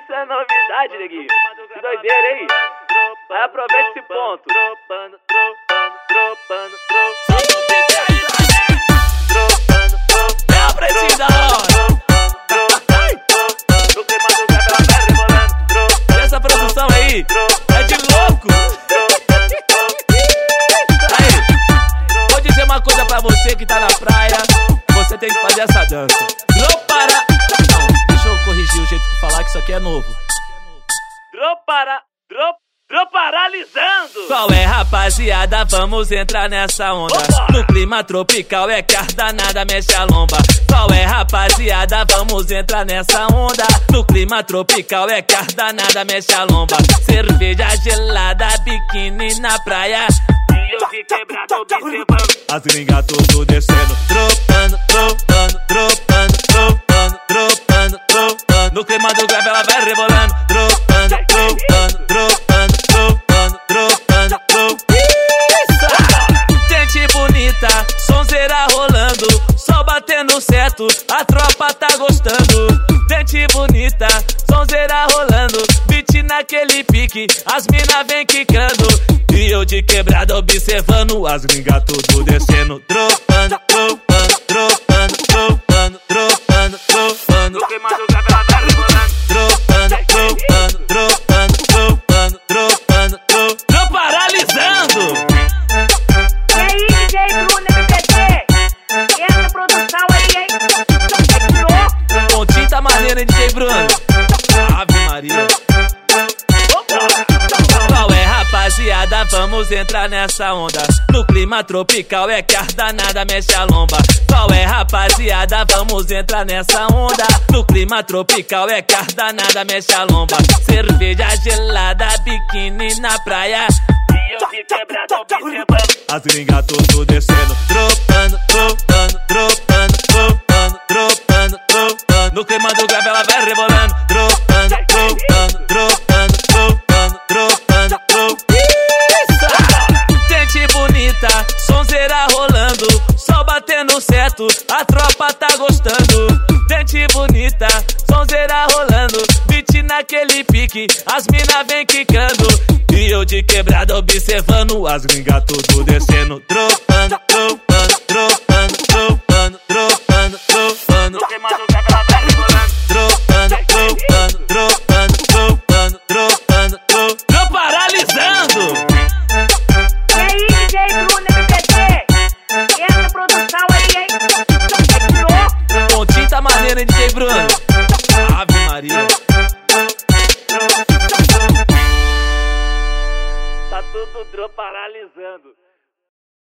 Isso é novidade, neguinho. Que doideira, hein? Aí aproveita esse ponto. Dropando. Só no beat aí, é a pretinha da hora. E essa produção aí é de louco. Aí, vou dizer uma coisa pra você que tá na praia. Você tem que fazer essa dança. Não, deixa eu corrigir o jeito de falar, que isso aqui é novo. Droparalisando! Qual é, rapaziada? Vamos entrar nessa onda. Opa! No clima tropical é que a danada mexe a lomba. Qual é, rapaziada? Vamos entrar nessa onda. No clima tropical é que a danada mexe a lomba. Cerveja gelada, biquíni na praia. E eu de quebrado observando. As gringas tudo descendo. Dropando. No clima do grave ela vai rebolando. Dropando. Gente bonita, sonzeira rolando, sol batendo certo, a tropa tá gostando. Gente bonita, sonzeira rolando, beat naquele pique, as mina vem quicando. E eu de quebrada observando, as gringas tudo descendo. Dropando. No clima do grave ela vai rebolando. Paralisando! E aí, DJ Bruno MPT? E essa produção aí, hein? Louco! Pontinho tá maneiro, hein, DJ Bruno? Ave Maria! Qual é, rapaziada? Vamos entrar nessa onda. No clima tropical é que a danada mexe a lomba. Qual é, rapaziada? Vamos entrar nessa onda. No clima tropical é que a danada mexe a lomba. Cerveja gelada, biquíni na praia. E eu de quebrado observando. As gringas tudo descendo. Dropando. No clima do grave ela vai rebolando. Dropando. Gente bonita, sonzeira rolando, sol batendo certo, a tropa tá gostando. Gente bonita, sonzeira rolando, beat naquele pique, as mina vem quicando. E eu de quebrada observando, as gringas tudo descendo. Dropando. No clima do grave ela vai rebolando. Paralisando! E aí, DJ Bruno MPT? E essa produção aí, hein? Louco! Pontinho tá maneiro, hein, DJ Bruno? Ave Maria! Tá tudo paralisando.